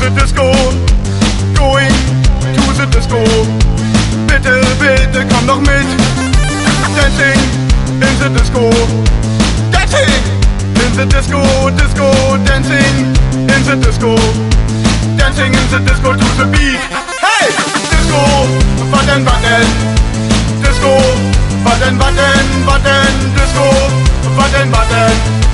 the disco, going to the disco. Bitte, bitte komm doch mit. Dancing in the disco, dancing in the disco, disco, dancing in the disco, dancing in the disco to the beat. Hey, disco, button, button, disco, button, button, button, disco, button, button.